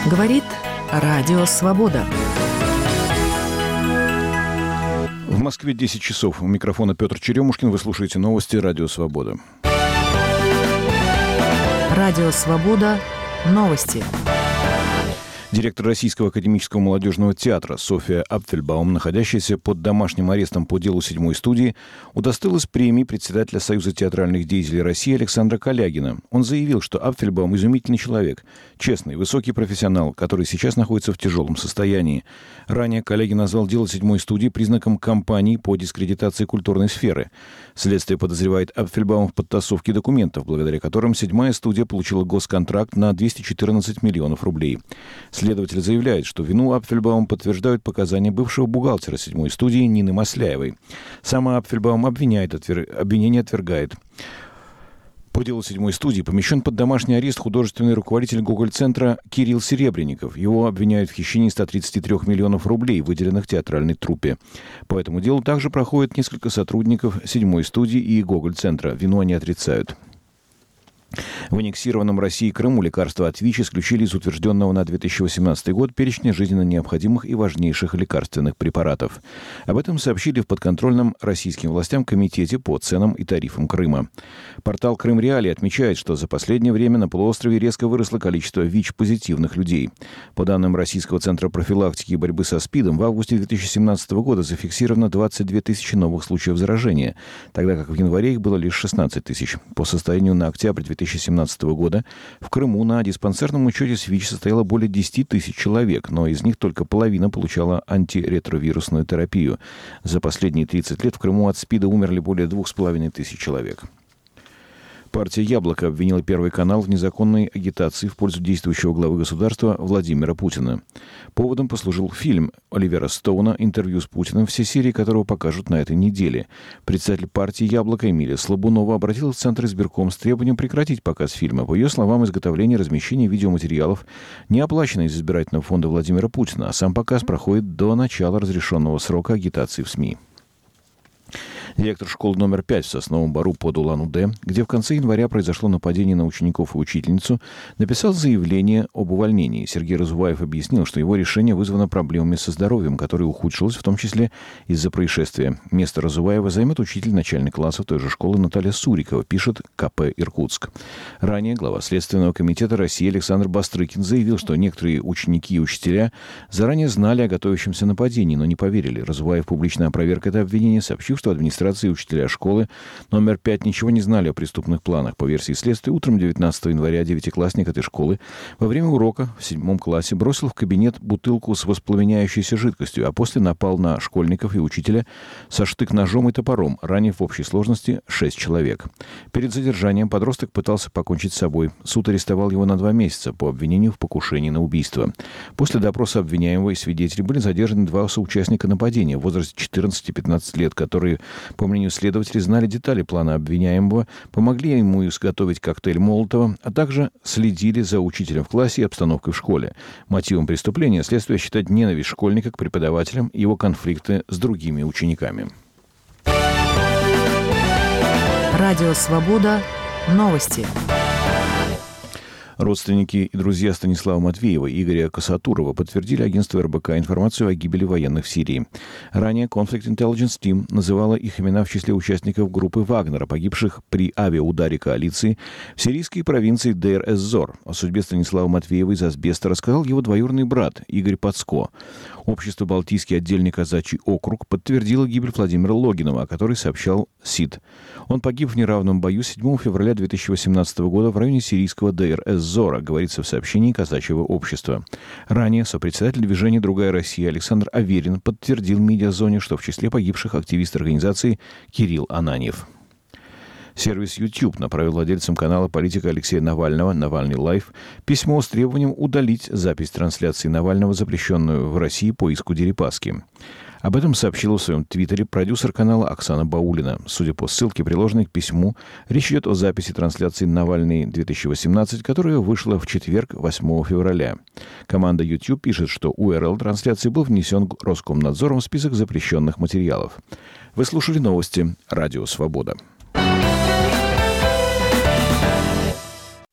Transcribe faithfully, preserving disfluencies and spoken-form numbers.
Говорит Радио Свобода. В Москве десять часов. У микрофона Петр Черемушкин. Вы слушаете новости Радио Свобода. Радио Свобода. Новости. Директор Российского академического молодежного театра Софья Апфельбаум, находящаяся под домашним арестом по делу седьмой студии, удостоилась премии председателя Союза театральных деятелей России Александра Калягина. Он заявил, что Апфельбаум – изумительный человек, честный, высокий профессионал, который сейчас находится в тяжелом состоянии. Ранее Калягин назвал дело седьмой студии признаком кампании по дискредитации культурной сферы. Следствие подозревает Апфельбаум в подтасовке документов, благодаря которым седьмая студия получила госконтракт на двести четырнадцать миллионов рублей. Следователь заявляет, что вину Апфельбаум подтверждают показания бывшего бухгалтера седьмой студии Нины Масляевой. Сама Апфельбаум обвиняет, отвер... обвинение отвергает. По делу седьмой студии помещен под домашний арест художественный руководитель Гоголь-центра Кирилл Серебренников. Его обвиняют в хищении ста тридцати трёх миллионов рублей, выделенных театральной труппе. По этому делу также проходят несколько сотрудников седьмой студии и Гоголь-центра. Вину они отрицают. В аннексированном Россией Крыму лекарства от ВИЧ исключили из утвержденного на две тысячи восемнадцатый год перечня жизненно необходимых и важнейших лекарственных препаратов. Об этом сообщили в подконтрольном российским властям Комитете по ценам и тарифам Крыма. Портал «Крым Реалии» отмечает, что за последнее время на полуострове резко выросло количество ВИЧ-позитивных людей. По данным Российского центра профилактики и борьбы со СПИДом, в августе две тысячи семнадцатого года зафиксировано двадцать две тысячи новых случаев заражения, тогда как в январе их было лишь шестнадцать тысяч. По состоянию на октябрь две тысячи семнадцатого года в Крыму на диспансерном учете с ВИЧ состояло более десять тысяч человек, но из них только половина получала антиретровирусную терапию. За последние тридцать лет в Крыму от СПИДа умерли более двух с половиной тысяч человек. Партия «Яблоко» обвинила Первый канал в незаконной агитации в пользу действующего главы государства Владимира Путина. Поводом послужил фильм Оливера Стоуна «Интервью с Путиным», все серии которого покажут на этой неделе. Председатель партии «Яблоко» Эмилия Слабунова обратилась в Центр избирком с требованием прекратить показ фильма. По ее словам, изготовление и размещение видеоматериалов не оплачено из избирательного фонда Владимира Путина, а сам показ проходит до начала разрешенного срока агитации в СМИ. Директор школы номер пять в Сосновом Бору под Улан-Удэ, где в конце января произошло нападение на учеников и учительницу, написал заявление об увольнении. Сергей Разуваев объяснил, что его решение вызвано проблемами со здоровьем, которое ухудшилось в том числе из-за происшествия. Место Разуваева займет учитель начальных классов той же школы Наталья Сурикова, пишет ка пэ «Иркутск». Ранее глава Следственного комитета России Александр Бастрыкин заявил, что некоторые ученики и учителя заранее знали о готовящемся нападении, но не поверили. Разуваев публично опроверг это обвинение, сообщив, что администрация и учителя школы номер пять ничего не знали о преступных планах. По версии следствия, утром девятнадцатого января девятиклассник этой школы во время урока в седьмом классе бросил в кабинет бутылку с воспламеняющейся жидкостью, а после напал на школьников и учителя со штык-ножом и топором, ранив в общей сложности шесть человек. Перед задержанием подросток пытался покончить с собой. Суд арестовал его на два месяца по обвинению в покушении на убийство. После допроса обвиняемого и свидетелей были задержаны два соучастника нападения в возрасте четырнадцати-пятнадцати лет, которые, по мнению следователей, знали детали плана обвиняемого, помогли ему изготовить коктейль Молотова, а также следили за учителем в классе и обстановкой в школе. Мотивом преступления следствие считает ненависть школьника к преподавателям и его конфликты с другими учениками. Радио «Свобода». Новости. Родственники и друзья Станислава Матвеева и Игоря Касатурова подтвердили агентству эр бэ ка информацию о гибели военных в Сирии. Ранее Conflict Intelligence Team называла их имена в числе участников группы Вагнера, погибших при авиаударе коалиции в сирийской провинции Дейр-эз-Зор. О судьбе Станислава Матвеева из асбеста рассказал его двоюродный брат Игорь Пацко. Общество «Балтийский отдельный казачий округ» подтвердило гибель Владимира Логинова, о которой сообщал СИД. Он погиб в неравном бою седьмого февраля две тысячи восемнадцатого года в районе сирийского Дейр-эз-Зора, говорится в сообщении казачьего общества. Ранее сопредседатель движения «Другая Россия» Александр Аверин подтвердил медиазоне, что в числе погибших активист организации Кирилл Ананьев. Сервис YouTube направил владельцам канала политика Алексея Навального «Навальный Лайв» письмо с требованием удалить запись трансляции Навального, запрещенную в России по иску Дерипаски. Об этом сообщила в своем твиттере продюсер канала Оксана Баулина. Судя по ссылке, приложенной к письму, речь идет о записи трансляции «Навальный две тысячи восемнадцать», которая вышла в четверг, восьмого февраля. Команда YouTube пишет, что ю ар эл трансляции был внесен Роскомнадзором в список запрещенных материалов. Вы слушали новости «Радио Свобода».